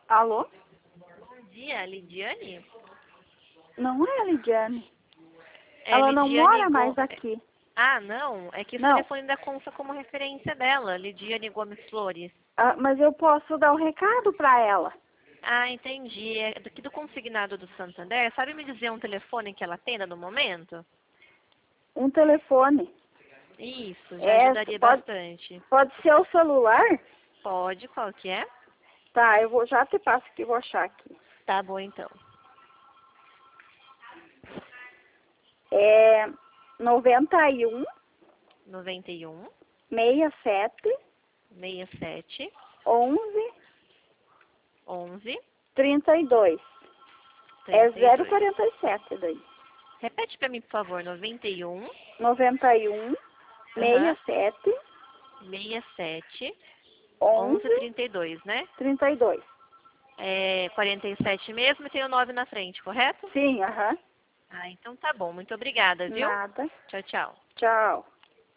Alô? Bom dia, Lidiane? Não é a Lidiane. É Ela não Lidiane mora mais aqui. Ah, não? É que o Não. telefone da consta como referência dela, Lidiane Gomes Flores. Ah, mas eu posso dar o recado para ela. Ah, entendi. É daqui do consignado do Santander. Sabe me dizer um telefone que ela atenda no momento? Um telefone. Isso, já ajudaria bastante. Pode ser o celular? Pode, qual que é? Tá, eu vou já te passo que vou achar aqui. Tá bom, então. É 91 91 67 67 11 11 32. É 32. 047 daí. Repete pra mim, por favor. 91 91 aham, 67 67 11 11 32, né? 32. É 47 mesmo e tem o 9 na frente, correto? Sim, aham. Ah, então tá bom. Muito obrigada, viu? Nada. Tchau, tchau. Tchau.